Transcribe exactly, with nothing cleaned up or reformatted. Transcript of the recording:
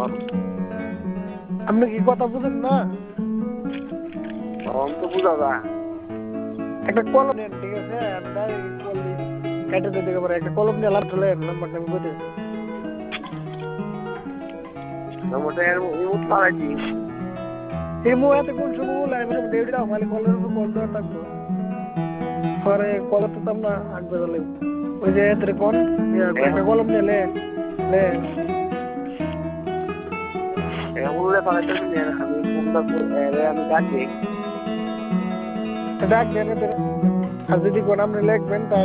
আপনি কি কথা বুঝেন না? তখন তো বুঝা যায়। একটা কলম নেন, ঠিক আছে? আমি ডাইরেক্ট বলি কেটে দিতে পারে। একটা কলম নিয়ে লাভ চলে নাম্বারটা আমি বলতে নম্বরটা এর ইমোট পাঠাইছি। এই মুহূর্তে কোন সময় বলে আমি ডেট দাও মানে কলের উপর কল দেওয়া থাকবো। পরে কল তো আমরা আট বেজে লাগবে। ওই যে এতে কোন একটা কলম নিয়ে লে লে এগুলো পাঠাইতেছি না, আমি ফোনটা এরে আমি ডাকি। ডাক দেন। আর যদি কোন আপনি লিখবেন তাহলে